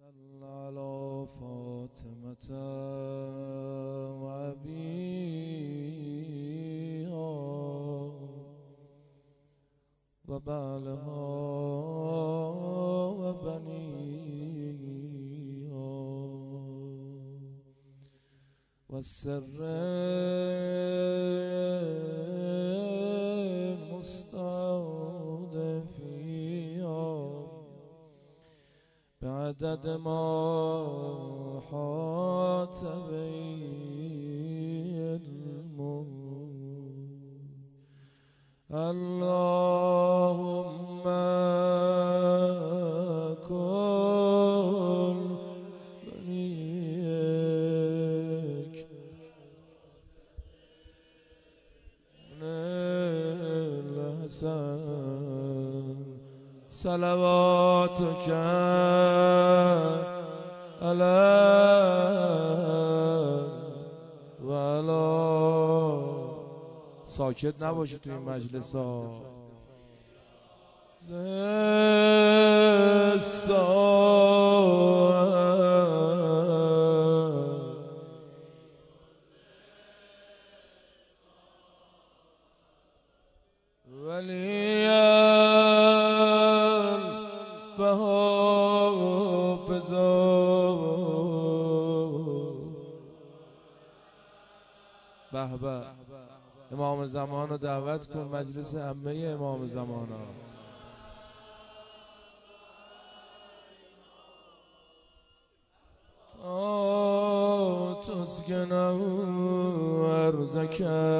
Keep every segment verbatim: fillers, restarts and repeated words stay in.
صل على فاطمة وأبيها وبعلها وبنيها والسر المستودفيها بعدد ما حاط به علمه. اللهم كن بنيك من الحسن صلواتك علیه و علی. ساکت نباشید توی این مجلس ها. ولی به به امام زمان رو دعوت کن، مجلس عمه امام زمان ها. تا تسکنه ارزک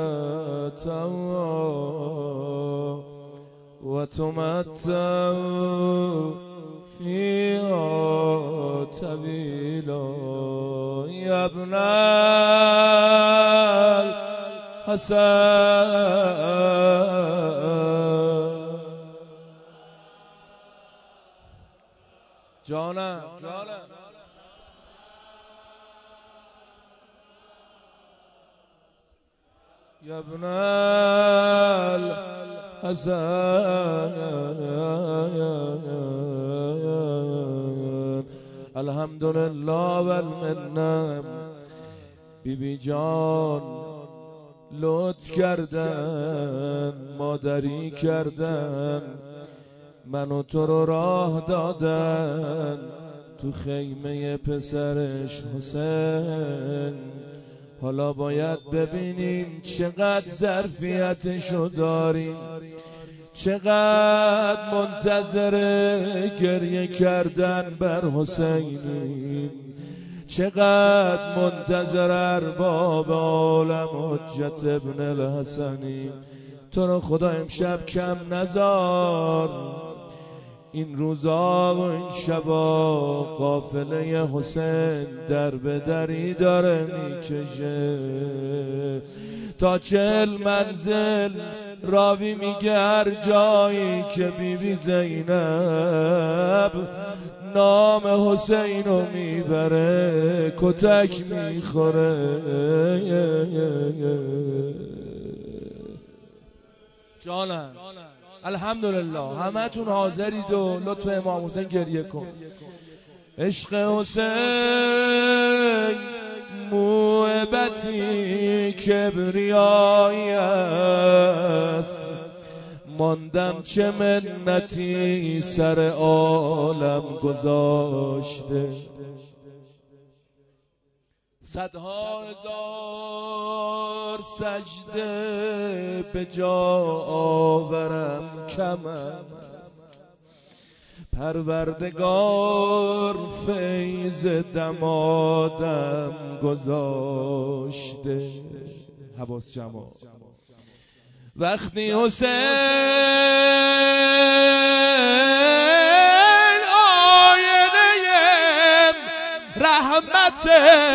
توا و تمتع فیها طویلا یا ابن حسن. جانم جانم یا ابن الحسن. الحمدلله والمنه. بی بی جان لطف کردن، مادری کردن، منو تو رو راه دادن تو خیمه پسرش حسین. حالا باید ببینیم چقدر ظرفیتشو داریم، چقدر منتظر گریه کردن بر حسینیم، چقدر منتظر ارباب عالم حجت ابن الحسنی. تو رو خدا امشب کم نذار، این روزا و این شبا قافله حسین در به دری داره میکشه. تا چهل منزل راوی میگه هر جایی که بی بی زینب نام حسین رو میبره کتک میخوره. جانم الحمدلله همه تون حاضرید و لطف امام حسین گریه کن. عشق حسین موهبتی کبریایی است، ماندم چه منتی سر عالم گذاشته. صدها هزار سجده به جا آورم کم است، پروردگار فیض دمادم گذاشته. حواس جمع. وقتی حسین آینه رحمت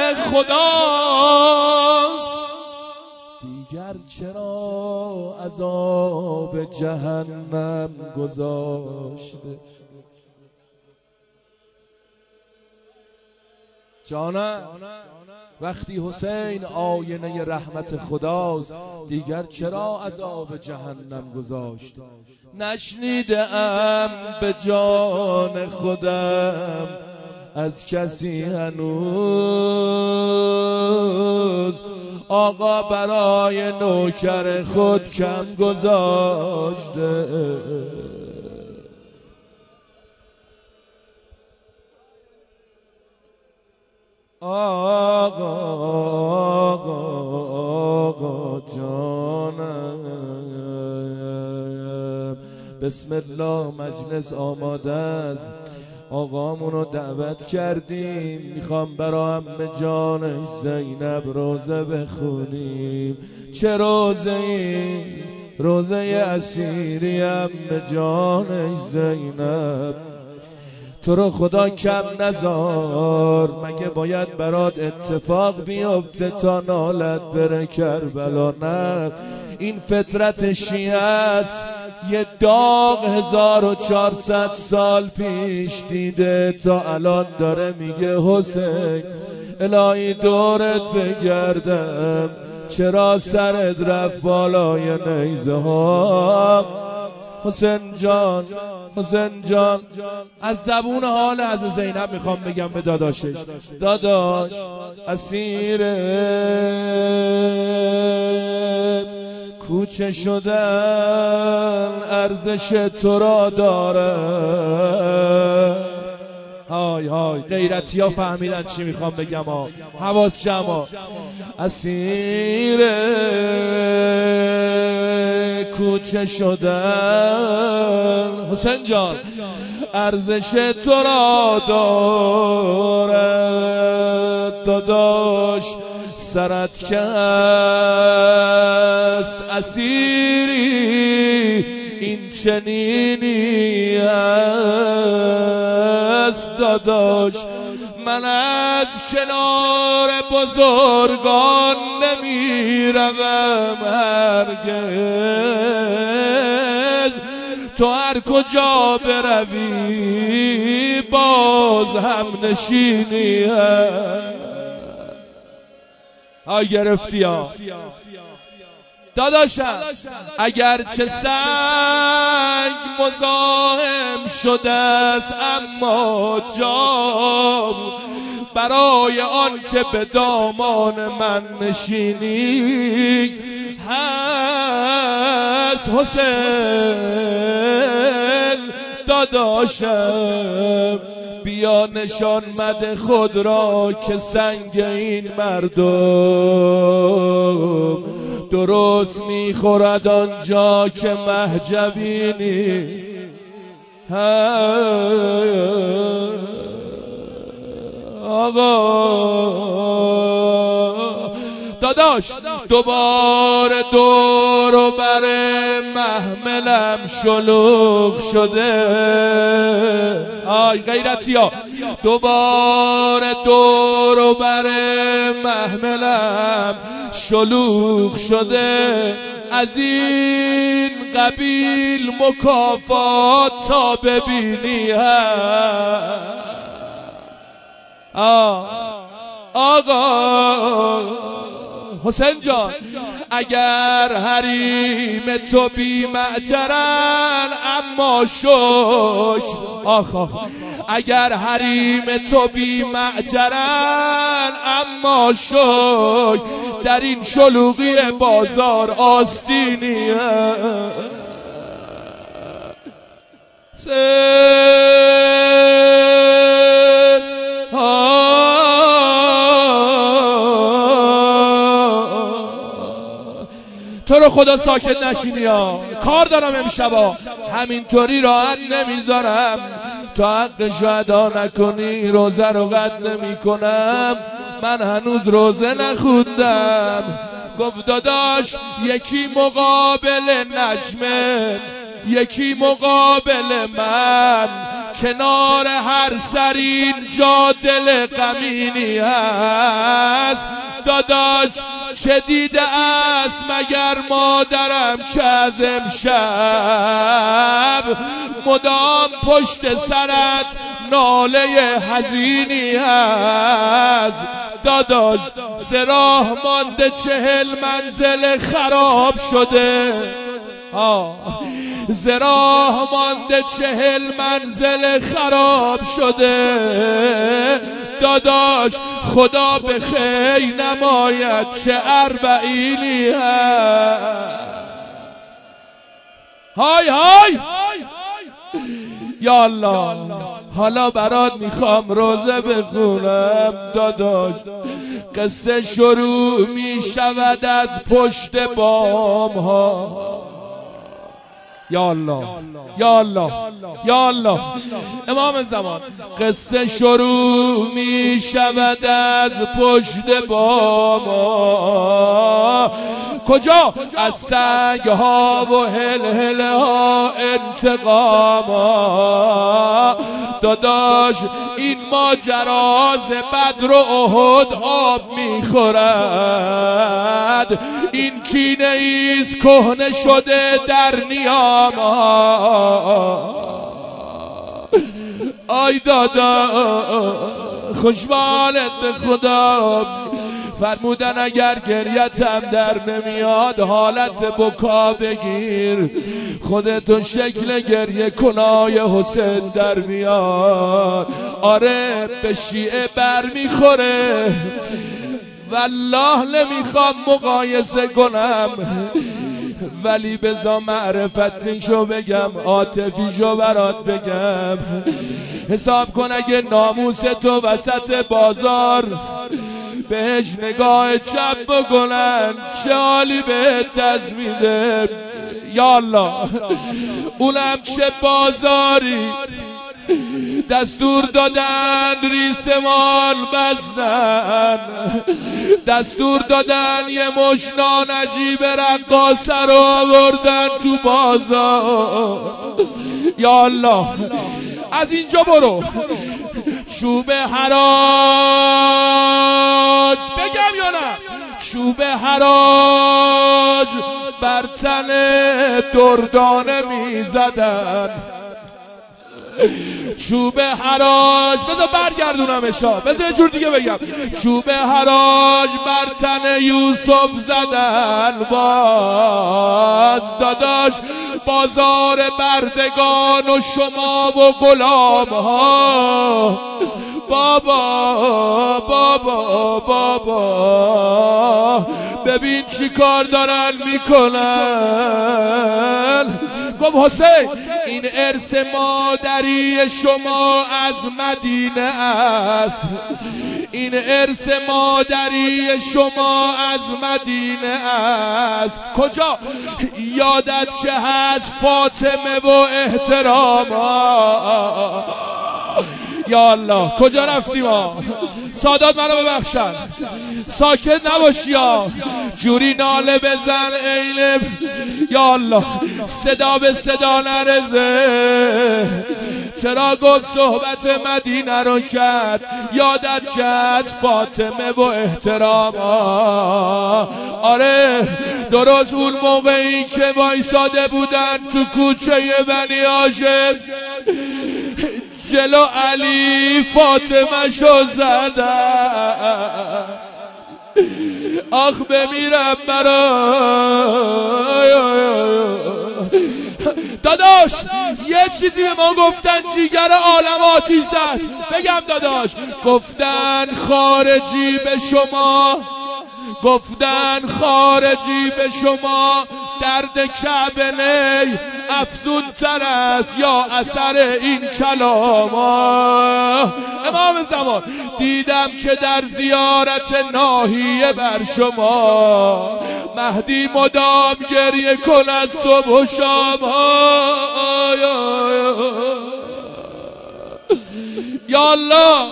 خداست، دیگر چرا عذاب جهنم گذاشته. جانم وقتی حسین آینه رحمت خداست دیگر چرا عذاب جهنم گذاشت؟ نشنیده ام به جان خودم از کسی هنوز آقا برای نوکر خود کم گذاشته. آقا آقا آقا جانم، بسم الله مجلس آماده است، آقامونو دعوت کردیم، میخوام برا عمه جانش زینب روزه بخونیم. چه روزه ای؟ روزه اسیری عمه جانش زینب. تو رو خدا کم نذار، مگه باید برات اتفاق بیفته تا نالت بره کربلا؟ نه، این فطرت شیعه است. یه داغ هزار و چهارصد سال پیش دیده، تا الان داره میگه حسین الهی دورت بگردم، چرا سرت رفت بالای نیزه ها؟ حسین جان حسین جان، از زبون حال از زینب میخوام بگم به داداشش، داداش اسیر کوچه شدن ارزش تو را داره. های های غیرتی ها فهمیدن چی میخوام بگم ها، حواس جمع. اسیر کوچه شدن حسین جان ارزش تو را دارد، داداش سرت کست اسیری این چنینی است. داداش من از کنار بزرگان نمیروم هرگز، تو هر کجا بروی باز هم نشینی هست. ها گرفتی ها داداشم، اگر چه سنگ مزاحم شده است، اما جام برای آن که به دامان من نشینی هست. حسین داداشم بیا نشان مده خود را که سنگ این مردم درست میخورد آنجا که مهجوینی. آقا داداش دوباره دور و بر محملم شلوغ شده. آی غیرتی ها، دوباره دور و بر محملم شلوغ شده، از این قبیل مکافات تا ببینی هست. آقا حسین جان، اگر حریم تو بی معجرن اما شکر، آخ آخ اگر حریم تو بی معجرن اما شکر، در این شلوغی بازار آستینی تو رو خدا ساکت نشینی ها، کار دارم امشبا، همینطوری راحت نمیذارم تا حق شهدا نکنی. روزه رو قد نمی کنم، من هنوز روزه نخوندم. گفت داداش یکی مقابل نجمه، یکی مقابل من، کنار هر سرین جا دل غمینی هست. داداش چه دیده است مگر مادرم که از امشب مدام پشت سرت ناله حزینی هست. داداش ز راه مانده چهل منزل خراب شده، ز راه مانده چهل منزل خراب شده. داداش خدا به خیر نماید چه اربعینی هست. های های یا الله، حالا برات میخوام روزه بخونم داداش. قصه شروع میشود از پشت بام ها. یا الله یا الله یا الله امام زمان. قصه شروع می شود از پشت بام ها. کجا؟ از سنگ ها و هل ها انتقام ها. داداش این ماجراز بدر و احد آب می خورد. این کینه ایست کهنه شده در نیام. آی دادا خوشبالت به خدا. فرمودن اگر گریتم در نمیاد حالت بکا بگیر، خودتو شکل گریه کنای حسین در میاد. آره به شیعه بر میخوره، والله نمیخوام مقایسه کنم، ولی بذار معرفتیشو بگم، عاطفیشو برات بگم. حساب کن اگه ناموس تو وسط بازار بهش نگاه چپ بکنن چه حالی بهت دست میده. یا الله اونم چه بازاری. دستور دادن ریس مال بستن، دستور دادن یه مشنان عجیب رقاصه رو آوردن تو بازار. یا الله از اینجا برو چوب حراج بگم یا نه؟ چوب حراج بر تن دردانه می زدن. چوب حراج بذار برگردونم اشا، بذار یه جور دیگه بگم. چوب حراج بر تن یوسف زدن. باز داداش بازار بردگان و شما و غلام ها. بابا بابا بابا ببین چی کار دارن میکنن. گفت حسین این ارث مادری شما از مدینه است، این ارث مادری شما از مدینه است. کجا؟ یادت که هست فاطمه و احترام. یا الله کجا رفتیم ها؟ سادات منو ببخشن، ساکت نباشی ها، جوری ناله بزن ایلم. یا الله صدا به صدا نرزه. چرا گفت صحبت مدینه رو کرد؟ یادت کرد فاطمه و احترام. آره درست اون موقعی که وایساده بودن تو کوچه بنی هاشم جلو علی فاطمه شو زدن. آخ بمیرم برای داداش. یه چیزی به ما گفتن جیگر عالم آتیش زد. بگم داداش گفتن خارجی به شما، گفتن خارجی به شما درد کعبه نی افزون تر است یا اثر این کلام. امام زمان دیدم که در زیارت ناحیه بر شما مهدی مدام گریه کند صبح و شام. یا الله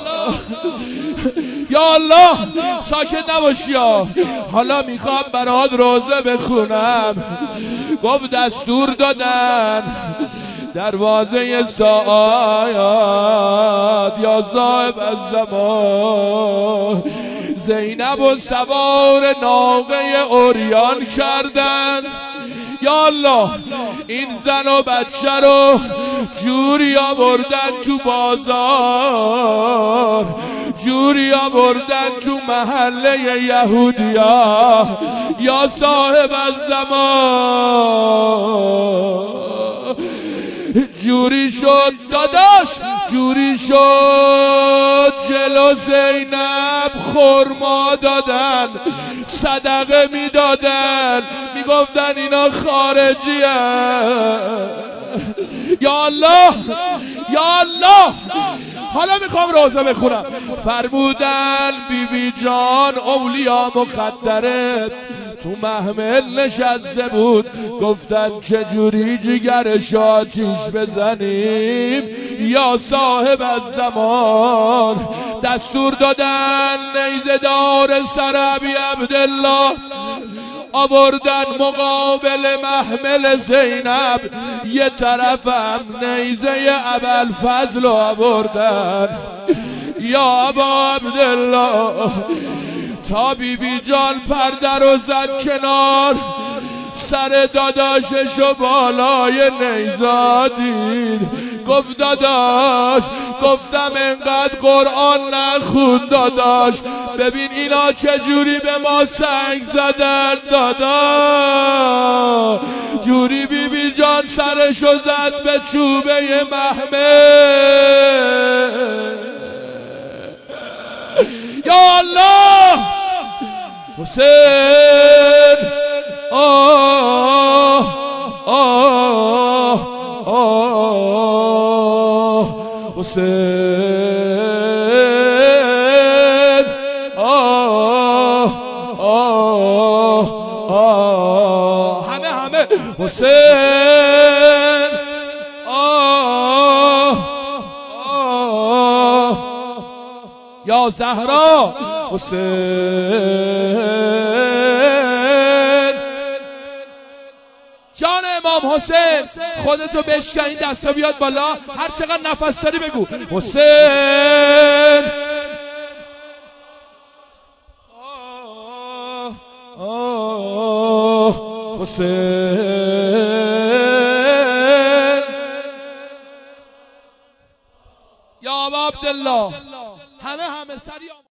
یا الله ساکت نباشی ها. حالا میخوام برات روزه بخونم. گفت دستور دادن دروازه ساعات یا صاحب الزمان زینب و سوار ناقه اوریان کردن. یا الله این زن و بچه رو جوری آوردن تو بازار، جوری آوردن تو محله یهودیا. یا صاحب الزمان جوری شد داداش، جوری شد جلو زینب خرما دادن، صدقه میدادن، میگفتن اینا خارجی هست. یا الله یا الله. حالا میخوام روزه بخونم. فرمودن بی بی جان اولیا مخدره تو محمل نشسته بود، گفتن چجوری جگرش آتیش بزنیم یا صاحب الزمان. دستور دادن نیزه دار سر ابی عبدالله آوردن مقابل محمل زینب، یه طرفم نیزه ابوالفضل آوردن. یا ابا عبدالله تا بی بی جان پرده رو زد کنار، سر داداششو بالای نیزه دید. گفت داداش، گفتم انقدر قرآن نخون داداش، ببین اینا چجوری به ما سنگ زدن داداش. جوری بی بی جان سرشو زد به چوبه محمل. یا الله. حسین آه آه آه حسین آه آه آه همه همه حسین آه آه یا زهرا حسین. جان امام حسین خودتو بشکن، این دستا بیاد بالا، هر چقدر نفس داری بگو حسین آه آه حسین. یا ابا عبدالله همه همه سری